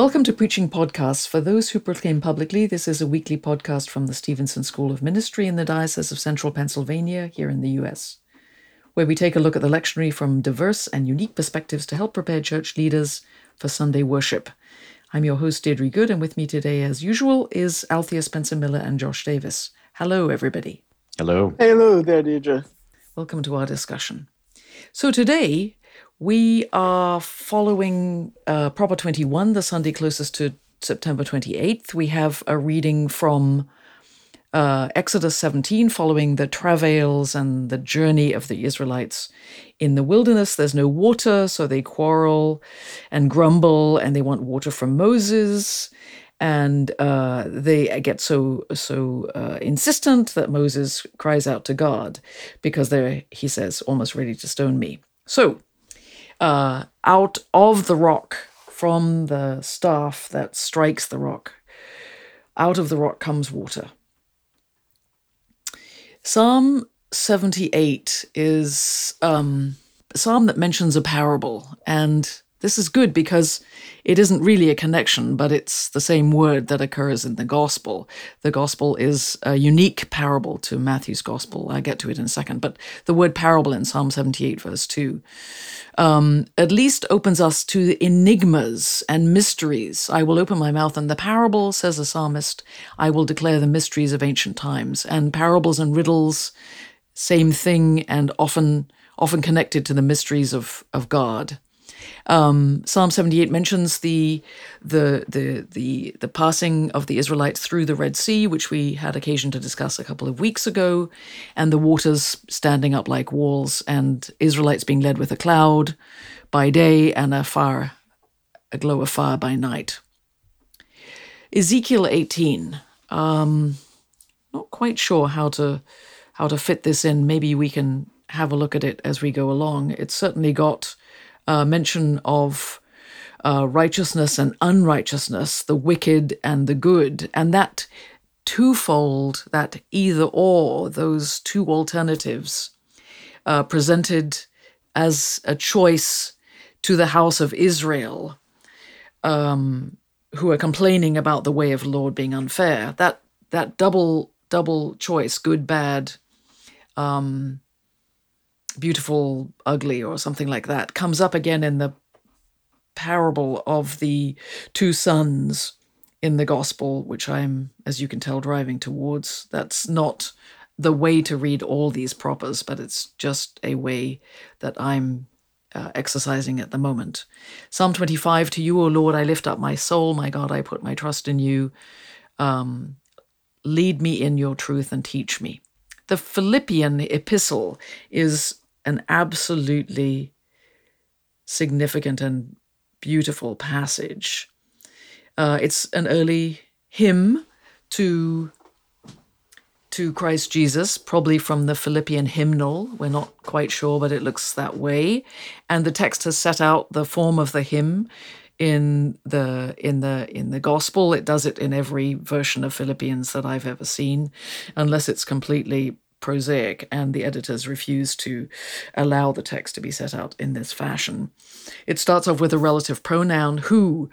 Welcome to Preaching Podcasts. For those who proclaim publicly, this is a weekly podcast from the Stevenson School of Ministry in the Diocese of Central Pennsylvania here in the U.S., where we take a look at the lectionary from diverse and unique perspectives to help prepare church leaders for Sunday worship. I'm your host, Deirdre Good, and with me today, as usual, is Althea Spencer-Miller and Josh Davis. Hello, everybody. Hello. Hello there, Deirdre. Welcome to our discussion. So today, we are following Proper 21, the Sunday closest to September 28th. We have a reading from Exodus 17, following the travails and the journey of the Israelites in the wilderness. There's no water, so they quarrel and grumble, and they want water from Moses. And they get so insistent that Moses cries out to God because they're, he says, almost ready to stone me. So out of the rock, from the staff that strikes the rock, out of the rock comes water. Psalm 78 is a psalm that mentions a parable, and this is good because it isn't really a connection, but it's the same word that occurs in the Gospel. The Gospel is a unique parable to Matthew's Gospel. I'll get to it in a second, but the word parable in Psalm 78, verse 2, at least opens us to the enigmas and mysteries. I will open my mouth in the parable, says the psalmist. I will declare the mysteries of ancient times. And parables and riddles, same thing, and often connected to the mysteries of God. Psalm 78 mentions the passing of the Israelites through the Red Sea, which we had occasion to discuss a couple of weeks ago, and the waters standing up like walls, and Israelites being led with a cloud by day and a glow of fire by night. Ezekiel 18. Not quite sure how to fit this in. Maybe we can have a look at it as we go along. It's certainly got mention of righteousness and unrighteousness, the wicked and the good, and that twofold, that either or, those two alternatives presented as a choice to the house of Israel, who are complaining about the way of the Lord being unfair. That double choice, good, bad, beautiful, ugly, or something like that, comes up again in the parable of the two sons in the Gospel, which I'm, as you can tell, driving towards. That's not the way to read all these propers, but it's just a way that I'm exercising at the moment. Psalm 25, to you, O Lord, I lift up my soul. My God, I put my trust in you. Lead me in your truth and teach me. The Philippian epistle is an absolutely significant and beautiful passage. It's an early hymn to Christ Jesus, probably from the Philippian hymnal. We're not quite sure, but it looks that way. And the text has set out the form of the hymn in the Gospel. It does it in every version of Philippians that I've ever seen, unless it's completely prosaic, and the editors refuse to allow the text to be set out in this fashion. It starts off with a relative pronoun, who,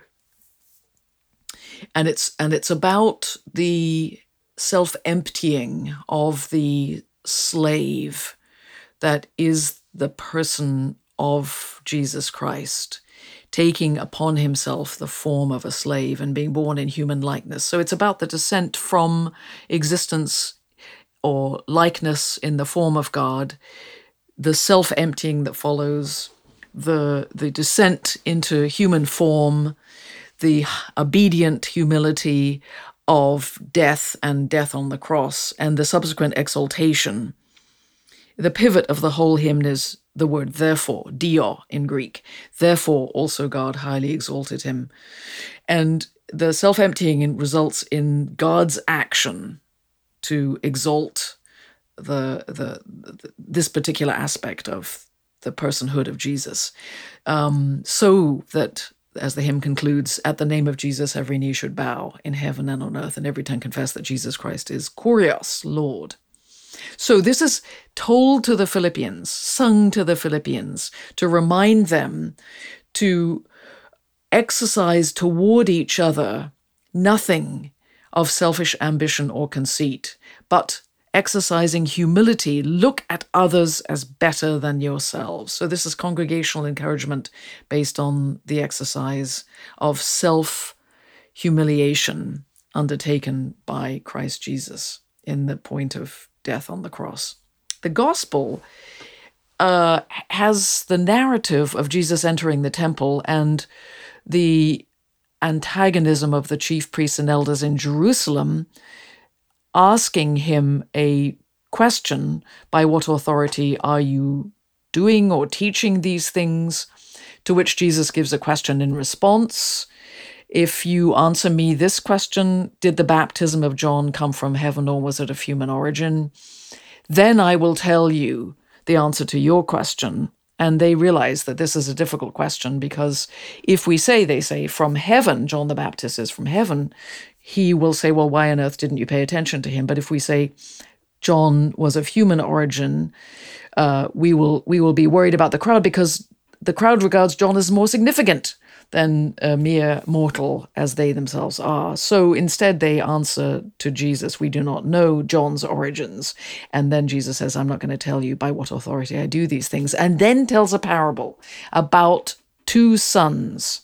and it's about the self-emptying of the slave that is the person of Jesus Christ, taking upon himself the form of a slave and being born in human likeness. So it's about the descent from existence or likeness in the form of God, the self-emptying that follows, the descent into human form, the obedient humility of death and death on the cross, and the subsequent exaltation. The pivot of the whole hymn is the word therefore, dio in Greek. Therefore also God highly exalted him. And the self-emptying results in God's action to exalt this particular aspect of the personhood of Jesus, so that, as the hymn concludes, at the name of Jesus every knee should bow in heaven and on earth, and every tongue confess that Jesus Christ is Kurios, Lord. So this is told to the Philippians, sung to the Philippians, to remind them to exercise toward each other nothing of selfish ambition or conceit, but exercising humility, look at others as better than yourselves. So this is congregational encouragement based on the exercise of self-humiliation undertaken by Christ Jesus in the point of death on the cross. The gospel has the narrative of Jesus entering the temple and the antagonism of the chief priests and elders in Jerusalem, asking him a question: by what authority are you doing or teaching these things? To which Jesus gives a question in response. If you answer me this question, did the baptism of John come from heaven or was it of human origin? Then I will tell you the answer to your question. And they realize that this is a difficult question, because if we say, they say, from heaven, John the Baptist is from heaven, he will say, well, why on earth didn't you pay attention to him? But if we say John was of human origin, we will be worried about the crowd, because the crowd regards John as more significant than a mere mortal as they themselves are. So instead they answer to Jesus, we do not know John's origins. And then Jesus says, I'm not going to tell you by what authority I do these things. And then tells a parable about two sons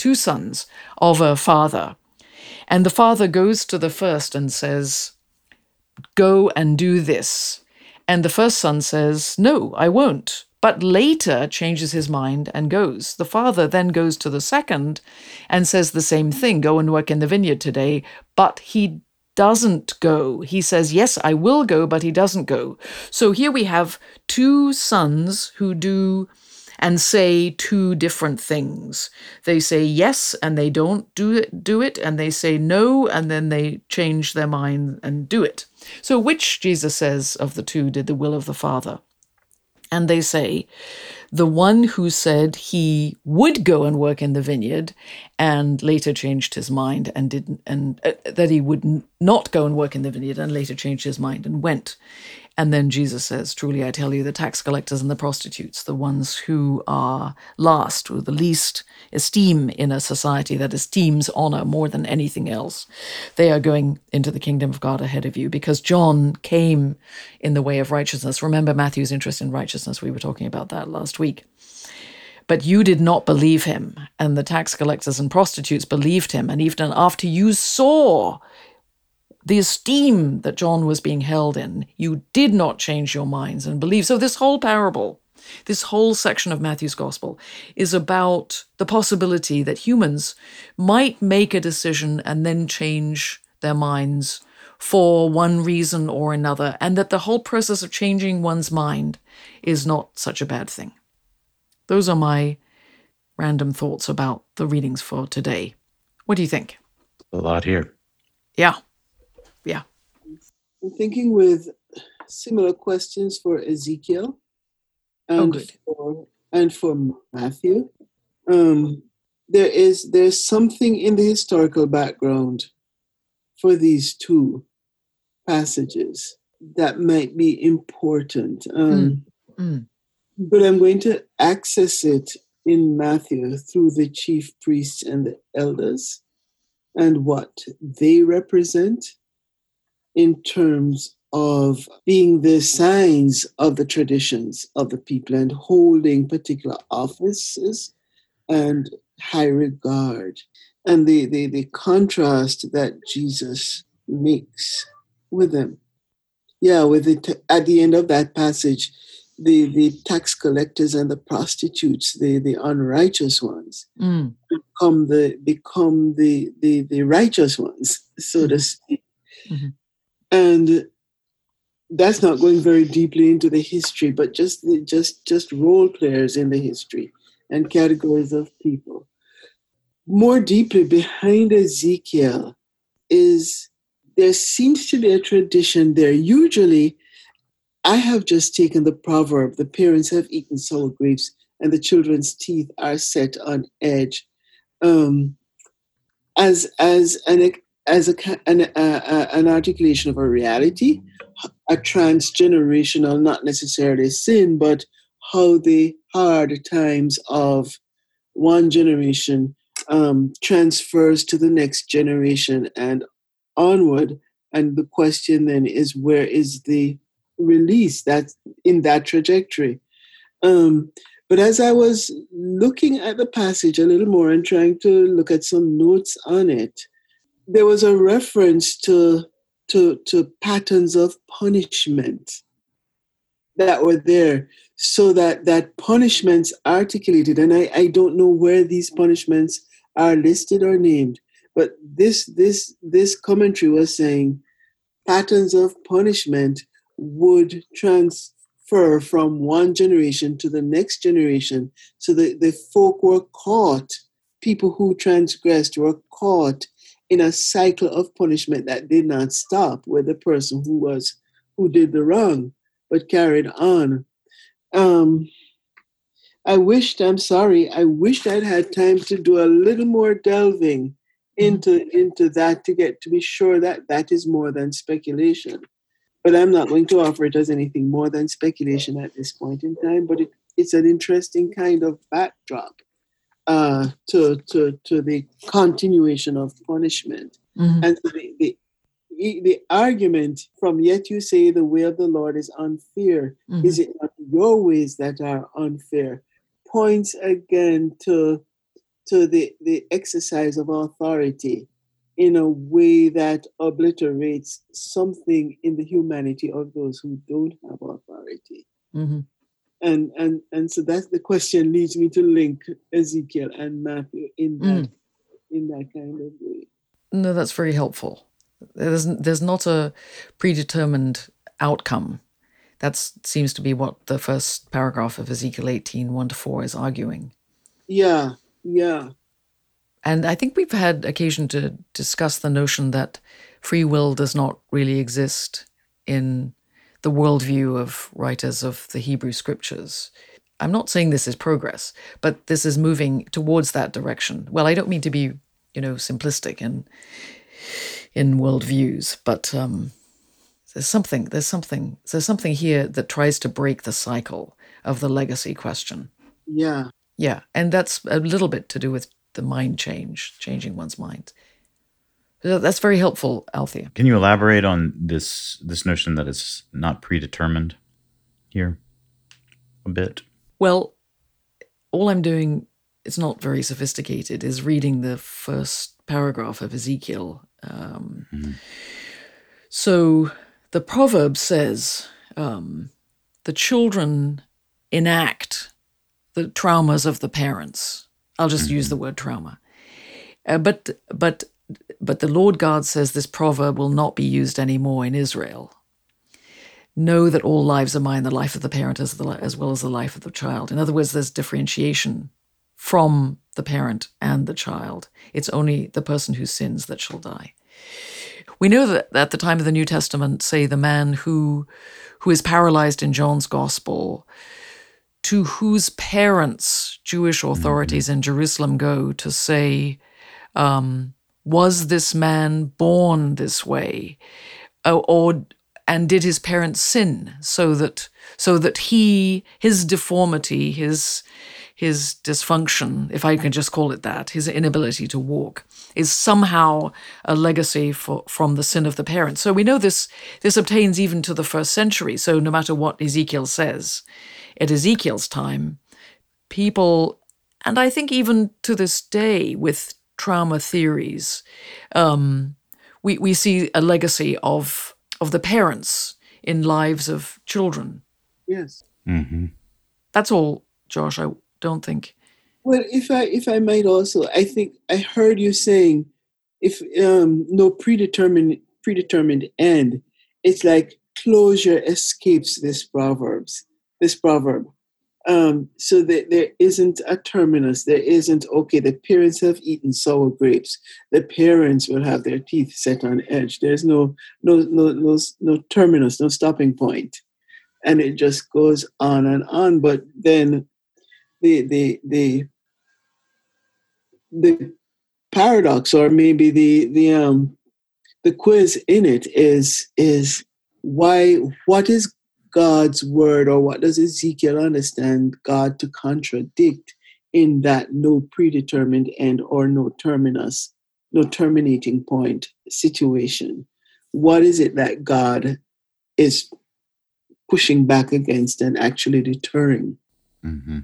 of a father. And the father goes to the first and says, go and do this. And the first son says, no, I won't. But later changes his mind and goes. The father then goes to the second and says the same thing, go and work in the vineyard today, but he doesn't go. He says, yes, I will go, but he doesn't go. So here we have two sons who do and say two different things. They say yes, and they don't do it, and they say no, and then they change their mind and do it. So which, Jesus says, of the two did the will of the Father? And they say, the one who said he would go and work in the vineyard and later changed his mind and didn't, and that he would not go and work in the vineyard and later changed his mind and went. And then Jesus says, truly, I tell you, the tax collectors and the prostitutes, the ones who are last, or the least esteem in a society that esteems honor more than anything else, they are going into the kingdom of God ahead of you, because John came in the way of righteousness. Remember Matthew's interest in righteousness. We were talking about that last week. But you did not believe him, and the tax collectors and prostitutes believed him. And even after you saw the esteem that John was being held in, you did not change your minds and believe. So this whole parable, this whole section of Matthew's gospel, is about the possibility that humans might make a decision and then change their minds for one reason or another, and that the whole process of changing one's mind is not such a bad thing. Those are my random thoughts about the readings for today. What do you think? A lot here. Yeah. I'm thinking with similar questions for Ezekiel and for Matthew. There's something in the historical background for these two passages that might be important. But I'm going to access it in Matthew through the chief priests and the elders and what they represent in terms of being the signs of the traditions of the people and holding particular offices and high regard. And the contrast that Jesus makes with them. Yeah, at the end of that passage, the tax collectors and the prostitutes, the unrighteous ones, become the righteous ones, so to speak. Mm-hmm. And that's not going very deeply into the history, but just role players in the history and categories of people. More deeply behind Ezekiel there seems to be a tradition there. Usually, I have just taken the proverb, the parents have eaten sour grapes and the children's teeth are set on edge, as an articulation of a reality, a transgenerational, not necessarily sin, but how the hard times of one generation transfers to the next generation and onward. And the question then is, where is the release that's in that trajectory? But as I was looking at the passage a little more and trying to look at some notes on it, there was a reference to patterns of punishment that were there, so that punishments articulated, and I don't know where these punishments are listed or named, but this commentary was saying patterns of punishment would transfer from one generation to the next generation. So the folk were caught, people who transgressed were caught in a cycle of punishment that did not stop with the person who did the wrong, but carried on. I wished I'd had time to do a little more delving into that to be sure that is more than speculation. But I'm not going to offer it as anything more than speculation at this point in time. But it's an interesting kind of backdrop to the continuation of punishment. Mm-hmm. And so the argument from "Yet you say the way of the Lord is unfair, mm-hmm. is it not your ways that are unfair?" points again to the exercise of authority in a way that obliterates something in the humanity of those who don't have authority. Mm-hmm. And so that's the question leads me to link Ezekiel and Matthew in that kind of way. No, that's very helpful. There's not a predetermined outcome. That seems to be what the first paragraph of Ezekiel 18, 1-4 is arguing. Yeah. And I think we've had occasion to discuss the notion that free will does not really exist in the worldview of writers of the Hebrew scriptures. I'm not saying this is progress, but this is moving towards that direction. Well, I don't mean to be, simplistic in worldviews, but there's something here that tries to break the cycle of the legacy question. Yeah. Yeah, and that's a little bit to do with the mind changing one's mind. That's very helpful, Althea. Can you elaborate on this notion that it's not predetermined here a bit? Well, all I'm doing, it's not very sophisticated, is reading the first paragraph of Ezekiel. So the proverb says, the children enact the traumas of the parents. I'll just use the word trauma. But the Lord God says this proverb will not be used anymore in Israel. Know that all lives are mine, the life of the parent as well as the life of the child. In other words, there's differentiation from the parent and the child. It's only the person who sins that shall die. We know that at the time of the New Testament, say the man who is paralyzed in John's Gospel, to whose parents Jewish authorities in Jerusalem go to say, was this man born this way? And did his parents sin so that his deformity, his dysfunction, if I can just call it that, his inability to walk, is somehow a legacy from the sin of the parents. So we know this obtains even to the first century. So no matter what Ezekiel says, at Ezekiel's time, people, and I think even to this day with trauma theories, we see a legacy of the parents in lives of children. Yes. Mm-hmm. That's all, Josh. I don't think. Well, if I might also, I think I heard you saying, if no predetermined end, it's like closure escapes this proverb. So that there isn't a terminus. There isn't, okay, the parents have eaten sour grapes. The parents will have their teeth set on edge. There's no terminus, no stopping point. And it just goes on and on. But then the paradox, or maybe the quiz in it is why, what is God's word, or what does Ezekiel understand God to contradict in that no predetermined end or no terminus, no terminating point situation? What is it that God is pushing back against and actually deterring? Mm-hmm.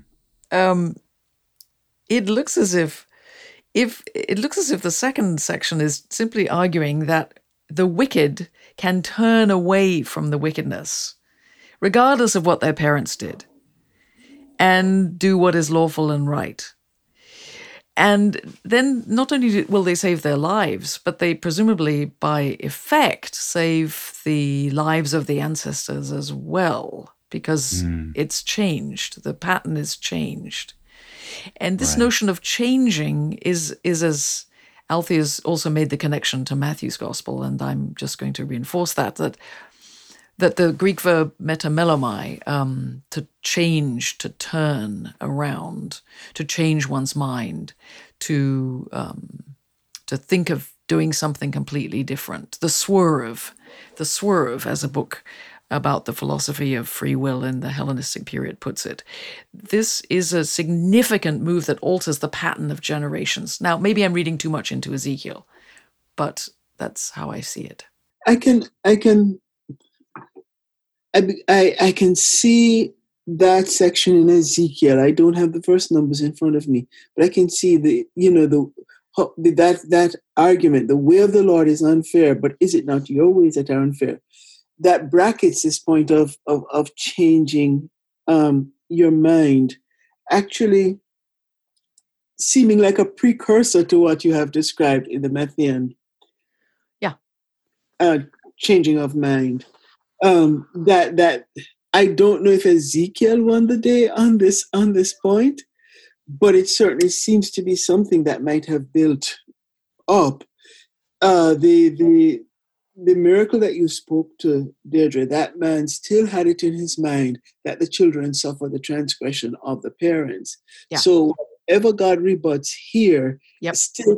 It looks as if the second section is simply arguing that the wicked can turn away from the wickedness, regardless of what their parents did, and do what is lawful and right. And then not only will they save their lives, but they presumably, by effect, save the lives of the ancestors as well, because it's changed. The pattern is changed. And this notion of changing is as Alfie has also made the connection to Matthew's gospel, and I'm just going to reinforce that the Greek verb metamelomai, to change, to turn around, to change one's mind, to think of doing something completely different. The Swerve as a book about the philosophy of free will in the Hellenistic period puts it. This is a significant move that alters the pattern of generations. Now, maybe I'm reading too much into Ezekiel, but that's how I see it. I can see that section in Ezekiel. I don't have the verse numbers in front of me, but I can see that argument. The way of the Lord is unfair, but is it not your ways that are unfair? That brackets this point of changing your mind, actually seeming like a precursor to what you have described in the Matthean. Changing of mind. That I don't know if Ezekiel won the day on this point, but it certainly seems to be something that might have built up the miracle that you spoke to, Deirdre. That man still had it in his mind that the children suffer the transgression of the parents. Yeah. So whatever God rebuts here, still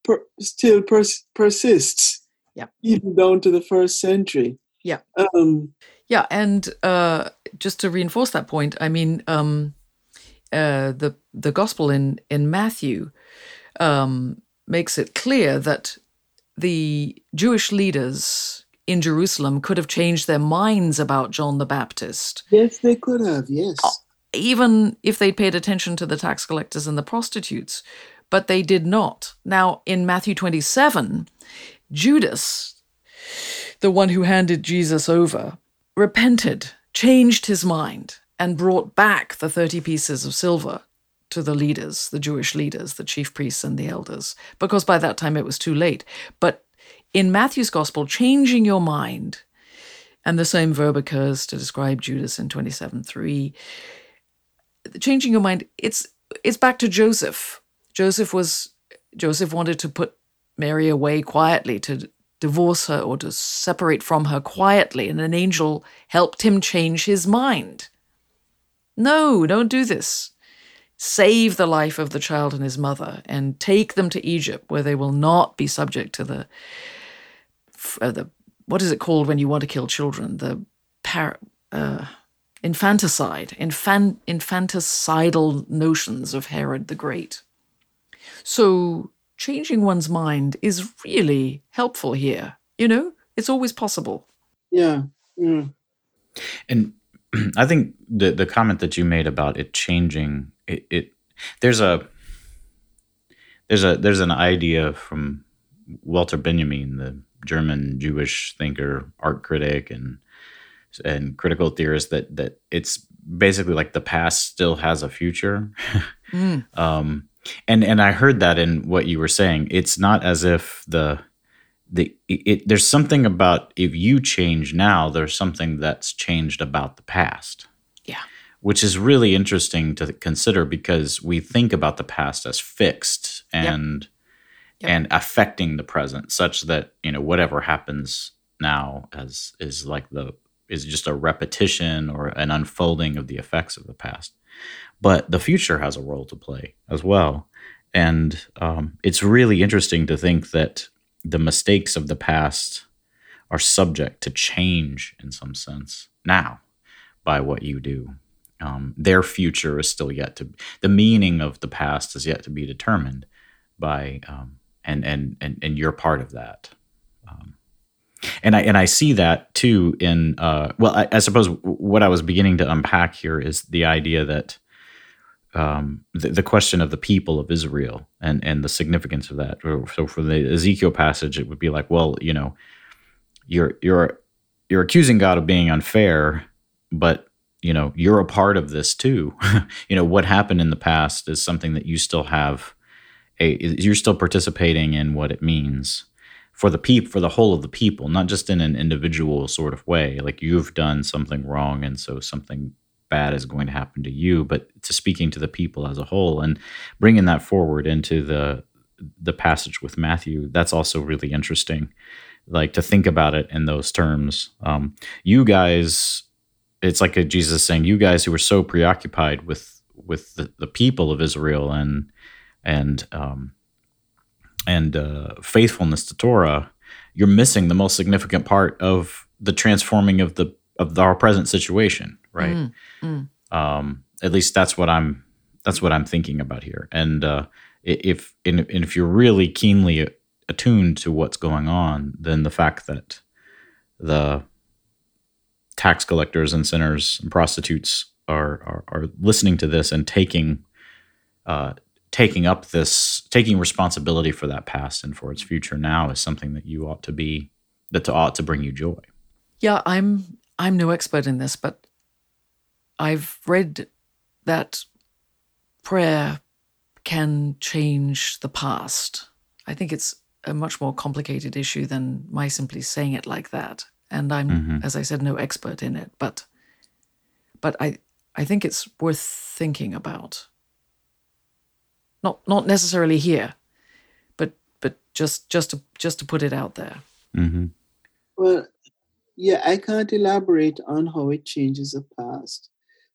persists. Yep. Even down to the first century. Yeah. And just to reinforce that point, I mean, the gospel in Matthew makes it clear that the Jewish leaders in Jerusalem could have changed their minds about John the Baptist. Yes, they could have, yes. Even if they'd paid attention to the tax collectors and the prostitutes, but they did not. Now, in Matthew 27, Judas, the one who handed Jesus over, repented, changed his mind, and brought back the 30 pieces of silver to the leaders, the Jewish leaders, the chief priests and the elders, because by that time it was too late. But in Matthew's gospel, changing your mind, and the same verb occurs to describe Judas in 27:3, changing your mind, it's back to Joseph. Joseph wanted to put Mary away quietly, to divorce her or to separate from her quietly, and an angel helped him change his mind. No, don't do this. Save the life of the child and his mother and take them to Egypt, where they will not be subject to the what is it called when you want to kill children? The infanticidal notions of Herod the Great. So changing one's mind is really helpful here. It's always possible. Yeah. Mm. And I think the comment that you made about it changing, there's an idea from Walter Benjamin, the German Jewish thinker, art critic, and critical theorist, that it's basically like the past still has a future. And I heard that in what you were saying. It's not as if there's something about, if you change now, there's something that's changed about the past. Yeah. Which is really interesting to consider, because we think about the past as fixed and affecting the present, such that, whatever happens now is just a repetition or an unfolding of the effects of the past. But the future has a role to play as well. And it's really interesting to think that the mistakes of the past are subject to change in some sense now by what you do. their future is still yet to, the meaning of the past is yet to be determined by, and you're part of that. And I see that too in, I suppose what I was beginning to unpack here is the idea that the question of the people of Israel and the significance of that. So for the Ezekiel passage, it would be like, well, you're accusing God of being unfair, but you're a part of this too. What happened in the past is something that you still have you're still participating in what it means for the whole of the people, not just in an individual sort of way, like you've done something wrong and so something bad is going to happen to you, but to speaking to the people as a whole and bringing that forward into the passage with Matthew. That's also really interesting, like to think about it in those terms. You guys, it's like Jesus saying, you guys who are so preoccupied with the people of Israel and faithfulness to Torah, you're missing the most significant part of the transforming of our present situation, right? At least that's what I'm thinking about here. And if you're really keenly attuned to what's going on, then the fact that the tax collectors and sinners and prostitutes are listening to this and taking responsibility for that past and for its future now is something that ought to bring you joy. Yeah, I'm no expert in this, but I've read that prayer can change the past. I think it's a much more complicated issue than my simply saying it like that. And I'm, as I said, no expert in it, but I think it's worth thinking about. Not necessarily here, but just to put it out there. Mm-hmm. Well, yeah, I can't elaborate on how it changes the past,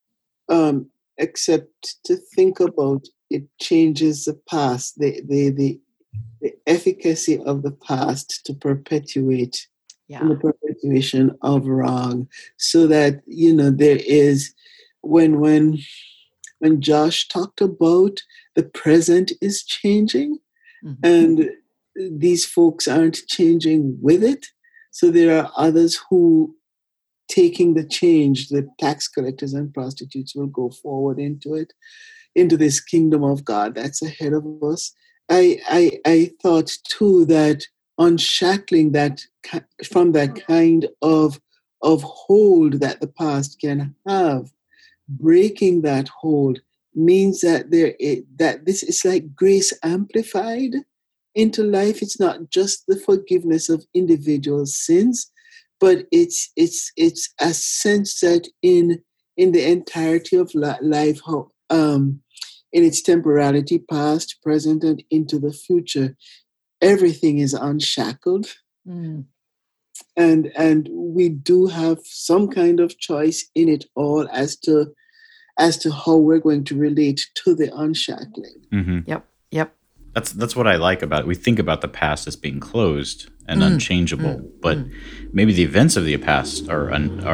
except to think about it changes the past, the efficacy of the past to perpetuate the perpetuation of wrong, so that there is when Josh talked about the present is changing, and these folks aren't changing with it. So there are others who, taking the change, the tax collectors and prostitutes will go forward into this kingdom of God that's ahead of us. I thought too that unshackling that from that kind of hold that the past can have, breaking that hold means that that this is like grace amplified into life. It's not just the forgiveness of individual sins, but it's a sense that in the entirety of life, how in its temporality, past, present, and into the future, everything is unshackled. And we do have some kind of choice in it all as to how we're going to relate to the unshackling. Mm-hmm. Yep. That's what I like about it. We think about the past as being closed and unchangeable, but maybe the events of the past are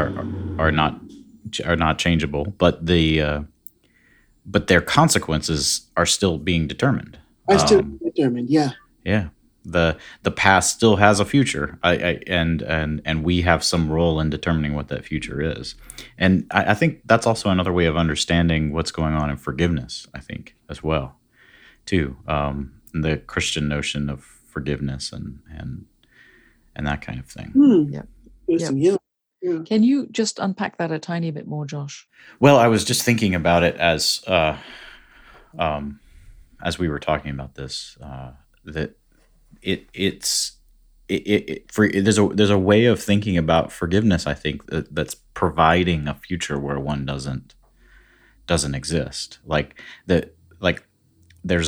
not changeable, but their consequences are still being determined. Yeah. Yeah. The past still has a future, and we have some role in determining what that future is. And I think that's also another way of understanding what's going on in forgiveness, I think, as well, too. The Christian notion of forgiveness and that kind of thing. Yeah. Can you just unpack that a tiny bit more, Josh? Well, I was just thinking about it as we were talking about this, that there's a way of thinking about forgiveness, I think, that's providing a future where one doesn't exist. There's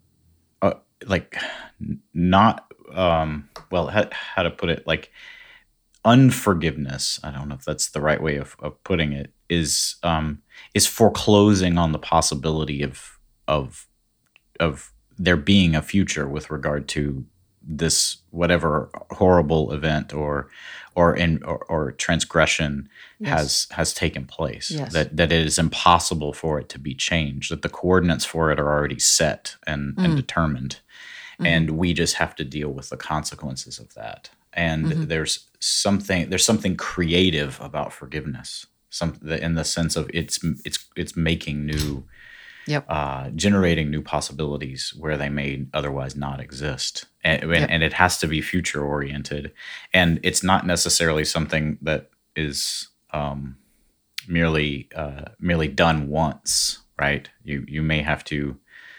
how to put it, like unforgiveness, I don't know if that's the right way of putting it, is foreclosing on the possibility of there being a future with regard to this whatever horrible event or transgression has taken place. That it is impossible for it to be changed. That the coordinates for it are already set and determined, and we just have to deal with the consequences of that. And there's something creative about forgiveness. In the sense of it's making new, generating new possibilities where they may otherwise not exist, and it has to be future oriented, and it's not necessarily something that is merely done once, right? You may have to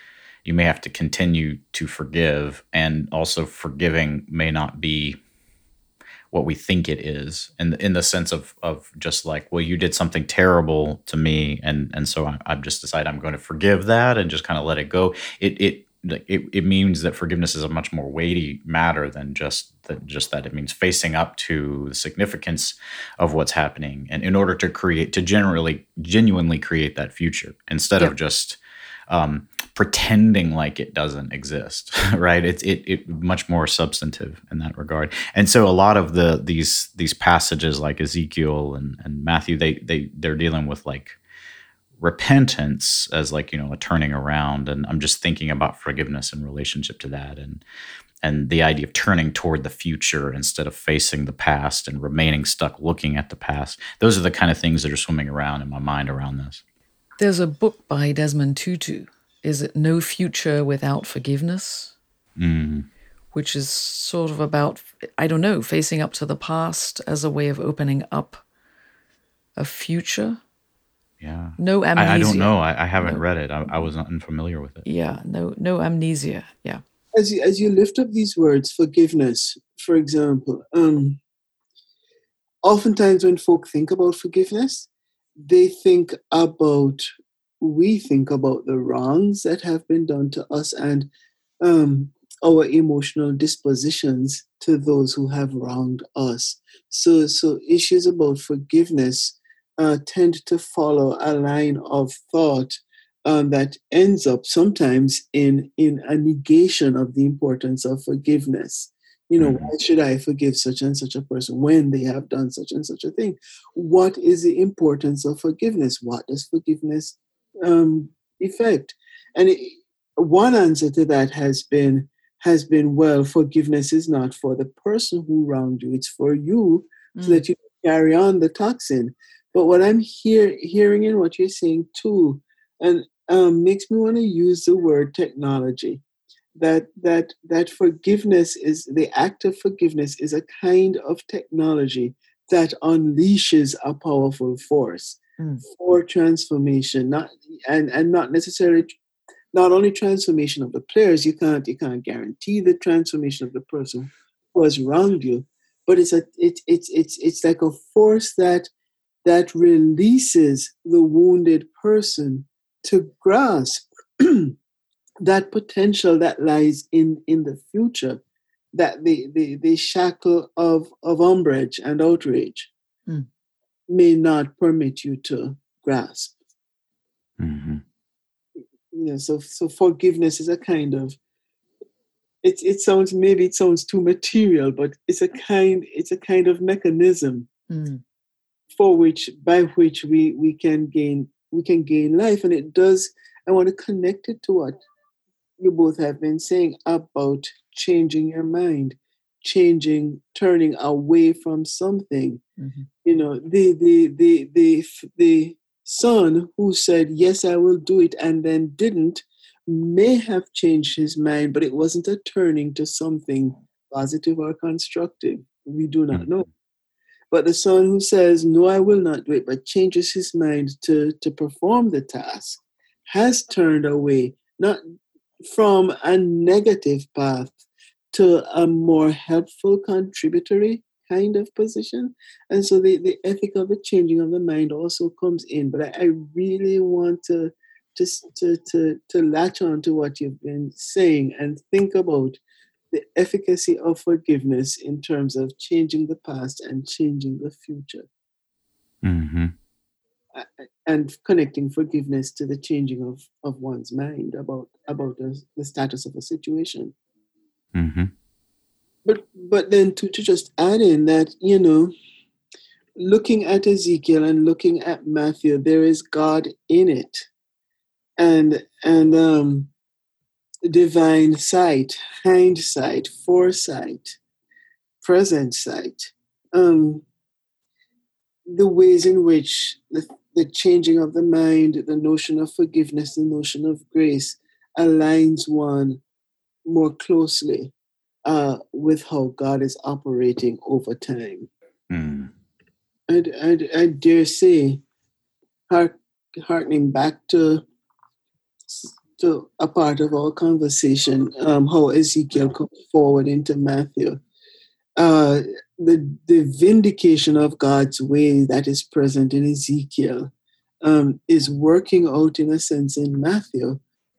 continue to forgive, and also forgiving may not be what we think it is, in the sense of just like, well, you did something terrible to me, and so I've just decided I'm going to forgive that and just kind of let it go. It means that forgiveness is a much more weighty matter than just that. It means facing up to the significance of what's happening, and in order to genuinely create that future, instead of just pretending like it doesn't exist, right? It much more substantive in that regard. And so a lot of these passages like Ezekiel and Matthew, they're dealing with like repentance as like, a turning around. And I'm just thinking about forgiveness in relationship to that, and the idea of turning toward the future instead of facing the past and remaining stuck looking at the past. Those are the kind of things that are swimming around in my mind around this. There's a book by Desmond Tutu. Is it No Future Without Forgiveness? Which is sort of about, I don't know, facing up to the past as a way of opening up a future. Yeah. No amnesia. I don't know. I haven't read it. I was not unfamiliar with it. Yeah. No amnesia. Yeah. As you lift up these words, forgiveness, for example, oftentimes when folk think about forgiveness, we think about the wrongs that have been done to us, and our emotional dispositions to those who have wronged us. So issues about forgiveness tend to follow a line of thought that ends up sometimes in a negation of the importance of forgiveness. Why should I forgive such and such a person when they have done such and such a thing? What is the importance of forgiveness? What does forgiveness effect? And one answer to that has been, well, forgiveness is not for the person who wronged you; it's for you, so that you can carry on the toxin. But what I'm hearing in what you're saying too, and makes me want to use the word technology. That forgiveness is the act of forgiveness is a kind of technology that unleashes a powerful force for transformation, not necessarily not only transformation of the players. You can't guarantee the transformation of the person who has wronged you, but it's like a force that releases the wounded person to grasp that potential that lies in the future, that the shackle of umbrage and outrage may not permit you to grasp. So forgiveness is a kind of, it sounds too material, but it's a kind of mechanism by which we can gain life. And it does. I want to connect it to what you both have been saying about changing your mind, turning away from something. The son who said, yes, I will do it, and then didn't, may have changed his mind, but it wasn't a turning to something positive or constructive. We do not know. But the son who says, no, I will not do it, but changes his mind to perform the task, has turned away, not from a negative path to a more helpful, contributory kind of position. And so the ethic of the changing of the mind also comes in. But I really want to latch on to what you've been saying and think about the efficacy of forgiveness in terms of changing the past and changing the future. And connecting forgiveness to the changing of one's mind about the status of a situation. But then to just add in that, looking at Ezekiel and looking at Matthew, there is God in it, and divine sight, hindsight, foresight, present sight. The ways in which the changing of the mind, the notion of forgiveness, the notion of grace aligns one more closely with how God is operating over time. I dare say, hearkening back to a part of our conversation, how Ezekiel comes forward into Matthew. The vindication of God's way that is present in Ezekiel is working out in a sense in Matthew,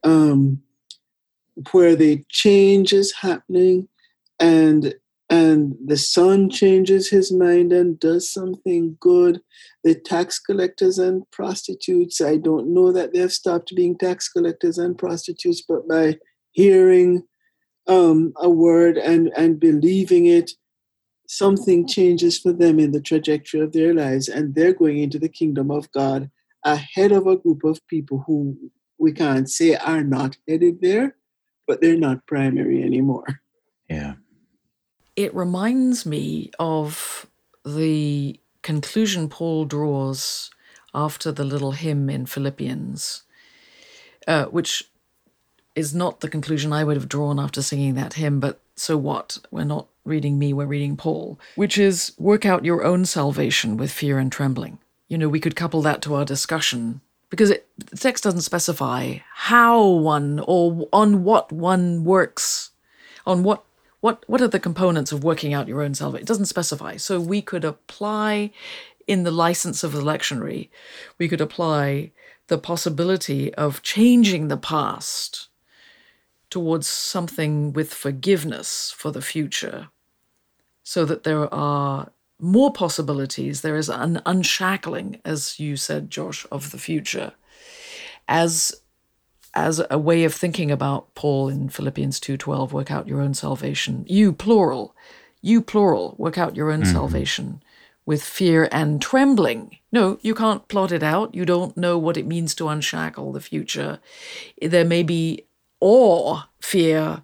where the change is happening and the son changes his mind and does something good. The tax collectors and prostitutes, I don't know that they've stopped being tax collectors and prostitutes, but by hearing a word and believing it, something changes for them in the trajectory of their lives, and they're going into the kingdom of God ahead of a group of people who we can't say are not headed there, but they're not primary anymore. Yeah. It reminds me of the conclusion Paul draws after the little hymn in Philippians, which is not the conclusion I would have drawn after singing that hymn, but so what? We're not reading me, we're reading Paul, which is work out your own salvation with fear and trembling. We could couple that to our discussion, because the text doesn't specify how one or on what one works, on what are the components of working out your own salvation. It doesn't specify. So we could apply in the license of the lectionary, we could apply the possibility of changing the past towards something with forgiveness for the future, so that there are more possibilities. There is an unshackling, as you said, Josh, of the future, as a way of thinking about Paul in Philippians 2:12, work out your own salvation. You plural, work out your own salvation with fear and trembling. No, you can't plot it out. You don't know what it means to unshackle the future. There may be awe, fear,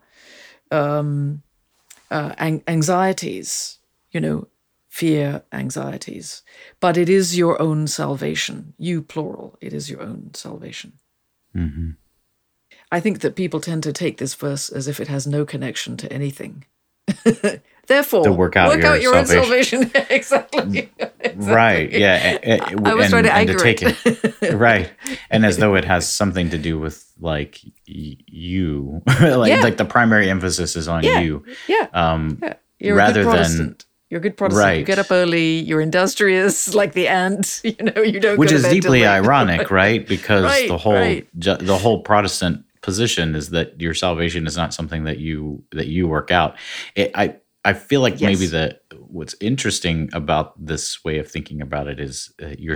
anxieties, fear, anxieties. But it is your own salvation. You plural, it is your own salvation. Mm-hmm. I think that people tend to take this verse as if it has no connection to anything. Therefore, work out your own salvation. Exactly. Right. Yeah. I was trying to anchor take it. Right. And as though it has something to do with like you, like the primary emphasis is on you. Yeah. You're rather a good Protestant. You're a good Protestant. Right. You get up early. You're industrious, like the ant. You don't. Which is deeply ironic, right? Because the whole Protestant position is that your salvation is not something that you work out. I feel like maybe what's interesting about this way of thinking about it is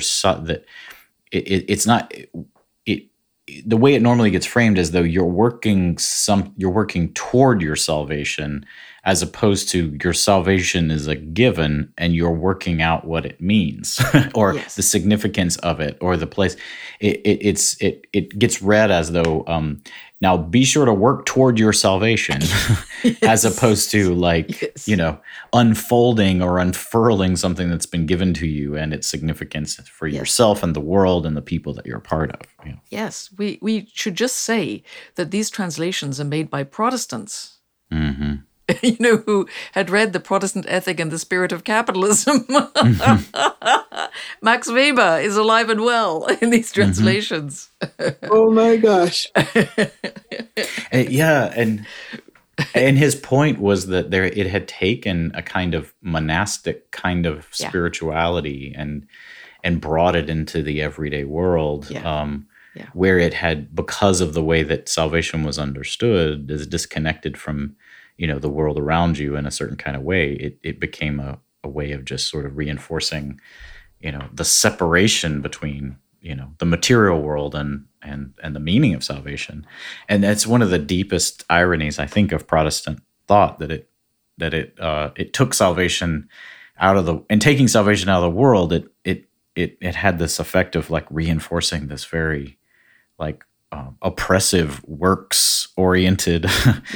it's not the way it normally gets framed as though you're working toward your salvation, as opposed to your salvation is a given and you're working out what it means or the significance of it or the place. It gets read as though now be sure to work toward your salvation as opposed to unfolding or unfurling something that's been given to you and its significance for yourself and the world and the people that you're a part of. Yes, we should just say that these translations are made by Protestants. Mm-hmm. Who had read The Protestant Ethic and the Spirit of Capitalism. Max Weber is alive and well in these translations. Oh my gosh. And his point was that it had taken a kind of monastic kind of spirituality and brought it into the everyday world. Where it had, because of the way that salvation was understood, is disconnected from the world around you in a certain kind of way. It became a way of just sort of reinforcing, the separation between, the material world and the meaning of salvation. And that's one of the deepest ironies, I think, of Protestant thought, that it took salvation out of and taking salvation out of the world, it had this effect of like reinforcing this very like oppressive, works oriented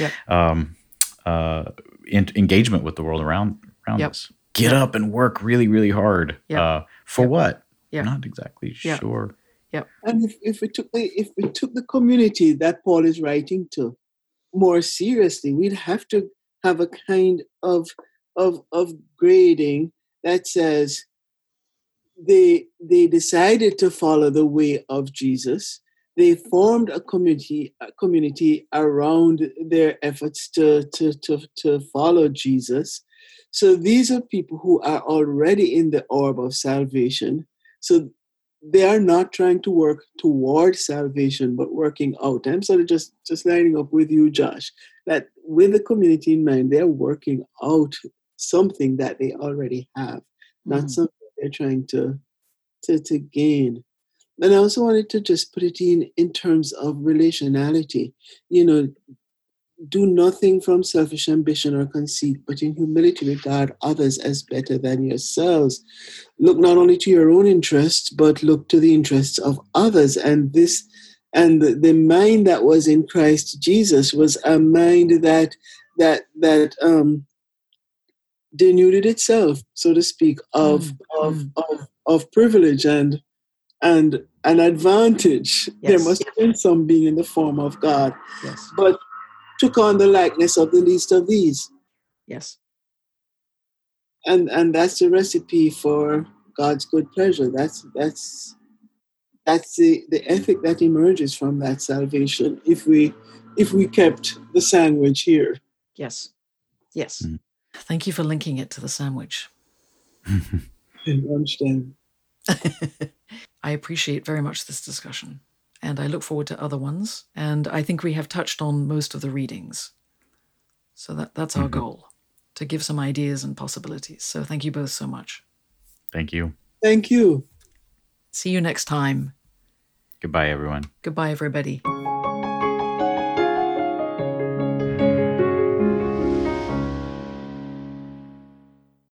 engagement with the world around us. Get up and work really, really hard. For what? We're not exactly sure. And if we took the community that Paul is writing to more seriously, we'd have to have a kind of grading that says they decided to follow the way of Jesus. They formed a community around their efforts to follow Jesus. So these are people who are already in the orb of salvation. So they are not trying to work toward salvation, but working out. I'm sort of just lining up with you, Josh, that with the community in mind, they're working out something that they already have, not something they're trying to gain. And I also wanted to just put it in terms of relationality. Do nothing from selfish ambition or conceit, but in humility regard others as better than yourselves. Look not only to your own interests, but look to the interests of others. And the mind that was in Christ Jesus was a mind that denuded itself, so to speak, of privilege and an advantage. Yes. There must have been some being in the form of God. Yes. But took on the likeness of the least of these. Yes. And that's the recipe for God's good pleasure. That's the ethic that emerges from that salvation if we kept the sandwich here. Yes. Yes. Thank you for linking it to the sandwich. I understand. I appreciate very much this discussion. And I look forward to other ones. And I think we have touched on most of the readings. So that's our goal, to give some ideas and possibilities. So thank you both so much. Thank you. Thank you. See you next time. Goodbye, everyone. Goodbye, everybody.